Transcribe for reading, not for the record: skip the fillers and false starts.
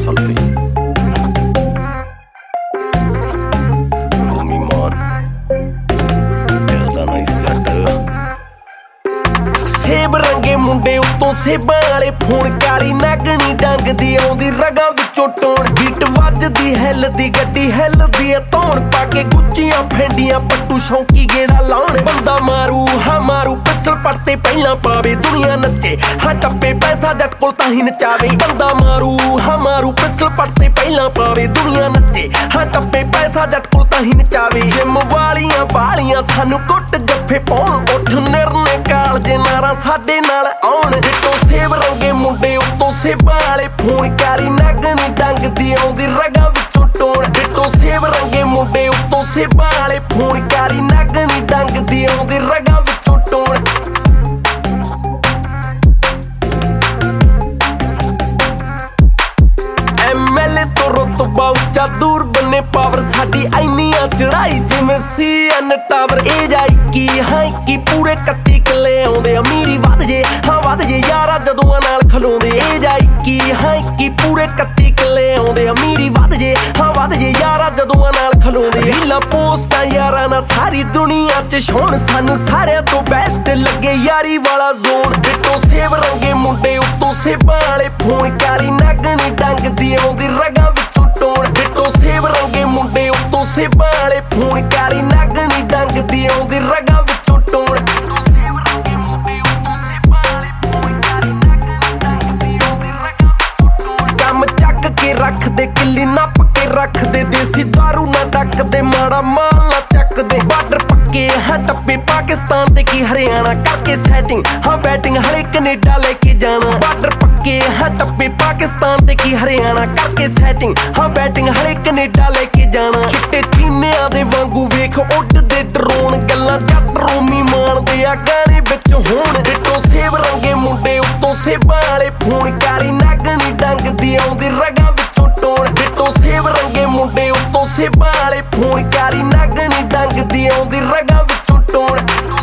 selfie homie ਮਾਨ ਦਿਲ ਦਾ nice ਜੱਟ ਸੇਬ ਰੰਗੇ ਮੁੰਡੇ ਉੱਤੋਂ ਸੇਬਾਂ ਵਾਲੇ ਫੋਨ ਕਾਲੀ ਨਾਗਣੀ ਡੰਗਦੀ ਆਉਂਦੀ ਰਗਾਂ ਵਿੱਚੋਂ ਟੋਣ ਬੀਟ ਵੱਜਦੀ ਹਿੱਲਦੀ ਗੱਡੀ ਹਿੱਲਦੀ ਧੌਣ ਪਾ ਕੇ ਗੁੱਚੀਆਂ ਫੈਂਡੀਆਂ ਪੱਟੂ ਸ਼ੌਂਕੀ ਗੇੜਾ ਲਾਉਣ ਬੰਦਾ ਮਾਰੂ ਹਾਂ ਮਾਰੂ ਪਿਸਟਲ ਪੜਤੇ ਪਹਿਲਾਂ ਪਾਵੇ ਦੁਨੀਆ ਨੱਚੇ ਹਾਂ ਟੱਪੇ ਪੈਸਾ ਜੱਟ ਕੋਲ ਤਾਂ ਹੀ ਨਚਾਵੇ ਬੰਦਾ ਮਾਰੂ ਹਾਂ ਮਾਰੂ ਪਿਸਟਲ ਪੜਤੇ ਪਹਿਲਾਂ ਪਾਵੇ ਦੁਨੀਆ ਨੱਚੇ ਹਾਂ ਟੱਪੇ ਪੈਸਾ ਜੱਟ ਕੋਲ ਤਾਂ ਹੀ ਨਚਾਵੇ ਜਿੰਮ ਵਾਲੀਆਂ ਬਾਲੀਆਂ ਸਾਨੂੰ ਕੁੱਟ ਜੱਫੇ ਪਾਉਣ ਉੱਠ ਨਿਰਨੇ ਕਾਲ ਜੇ ਨਾਰਾ ਸਾਡੇ ਨਾਲ ਆਉਣ ਜਿੱਤੋਂ ਸੇਬ ਰੰਗੇ ਮੁੰਡੇ ਉੱਤੋਂ ਸੇਬਾਂ ਵਾਲੇ ਫੋਨ ਕਾਲੀ ਨਾਗਣੀ ਡੰਗਦੀ ਆਉਂਦੀ ਰਗਾਂ ਵਿੱਚੋਂ ਟੋਣ ਜਿੱਤੋਂ ਸੇਬ ਰੰਗੇ ਮੁੰਡੇ ਉੱਤੋਂ ਸੇਬਾਂ ਵਾਲੇ ਫੋਨ ਕਾਲੀ ਨਾਗਣੀ ਡੰਗਦੀ ਆਉਂਦੀ ਰਗਾਂ ਵਿੱਚੋਂ ਟੋਣ MLA ਤੋਂ ਰੁਤਬਾ ਉੱਚਾ ਦੂਰ ਬੰਨੇ ਪਾਵਰ ਸਾਡੀ ਐਨੀਆਂ ਚੜਾਈ ਜਿਵੇਂ CN ਟਾਵਰ ਏਜ 21 ਹਾਂ 21 ਪੂਰੇ 31 ਕਿੱਲੇ ਆਉਂਦੇ ਅਮੀਰੀ ਵੱਧ ਜੇ ਹਾਂ ਵੱਧ ਜੇ ਯਾਰਾ ਜਦੋਂ ਨਾਲ ਖਲੋਂਦੇ ਏਜ 21 ਹਾਂ 21 ਪੂਰੇ 31 ਕਿੱਲੇ ਆਉਂਦੇ ਅਮੀਰੀ ਵੱਧ ਜੇ ਹਾਂ ਵੱਧ ਜੇ ਯਾਰਾ ਜਦੋਂ ਨਾਲ ਖਲੋਂਦੇ ਰੀਲਾਂ ਪੋਸਟਾਂ ਯਾਰਾਂ ਨਾਲ ਸਾਰੀ ਦੁਨੀਆ 'ਚ ਛੋਣ ਸਾਨੂੰ ਸਾਰਿਆਂ ਤੋਂ ਬੈਸਟ ਲੱਗੇ ਯਾਰੀ ਵਾਲਾ ਜ਼ੋਨ ਜਿੱਤੋਂ ਸੇਬ ਰੰਗੇ ਮੁੰਡੇ ਉੱਤੋਂ ਸੇਬਾਂ ਵਾਲੇ ਫੋਨ ਕਾਲੀ ਨਾਗਣੀ ਡੰਗਦੀ ਆਉਂਦੀ ਰਗਾਂ ਵਿੱਚੋਂ ਟੋਣ ਜਿੱਤੋਂ ਸੇਬ ਰੰਗੇ ਮੁੰਡੇ ਉੱਤੋਂ ਸੇਬਾਂ ਵਾਲੇ ਫੋਨ ਕਾਲੀ ਨਾਗਣੀ ਡੰਗਦੀ ਆਉਂਦੀ ਰਗਾਂ ਵਿੱਚੋਂ ਟੋਣ ਕੰਮ ਚੱਕ ਕੇ ਰੱਖਦੇ ਕਿੱਲੀ ਨੱਪ ਕੇ ਰੱਖਦੇ ਦੇਸੀ ਦਾਰੂ ਨਾ ਡੱਕਦੇ ਮਾੜਾ ਮਾਲ ਨਾ ਚੱਕਦੇ ਬਾਰਡਰ ਪੱਕੇ ਹਾਂ ਟੱਪੇ ਪਾਕਿਸਤਾਨ ਤੇ ਕੀ ਹਰਿਆਣਾ ਕਰਕੇ ਸੈਟਿੰਗ ਹਾਂ ਬੈਟਿੰਗ ਹਲੇ ਕੈਨੇਡਾ ਲੈ ਕੇ ਜਾਣਾ ਬਾਰਡਰ ਪੱਕੇ ਹਾਂ ਟੱਪੇ ਪਾਕਿਸਤਾਨ ਤੇ ਕੀ ਹਰਿਆਣਾ ਕਰਕੇ ਸੈਟਿੰਗ ਹਾਂ ਬੈਟਿੰਗ ਹਲੇ ਕੈਨੇਡਾ ਲੈ ਕੇ ਜਾਣਾ ਚਿੱਟੇ ਚੀਨਿਆਂ ਦੇ ਵਾਂਗੂ ਵੇਖ ਉੱਡਦੇ ਡਰੋਨ ਗੱਲਾਂ ਜੱਟ ਰੋਮੀ ਮਾਣਦੇ ਆ ਗਾਣੇ ਵਿੱਚ ਹੋਣ ਜਿੱਤੋਂ ਸੇਬ ਰੰਗੇ ਮੁੰਡੇ ਉੱਤੋਂ ਸੇਬਾਂ ਵਾਲੇ ਫੋਨ ਕਾਲੀ ਨਾਗਣੀ ਡੰਗਦੀ ਆਉਂਦੀ ਰਗਾਂ ਵਿੱਚੋਂ ਟੋਣ ਜਿੱਤੋਂ ਸੇਬ ਰੰਗੇ ਮੁੰਡੇ ਉੱਤੋਂ ਸੇਬਾਂ ਵਾਲੇ ਫੋਨ ਕਾਲੀ ਨਾਗਣੀ ਡੰਗਦੀ ਆਉਂਦੀ ਰਗਾਂ ਵਿੱਚੋਂ ਟੋਣ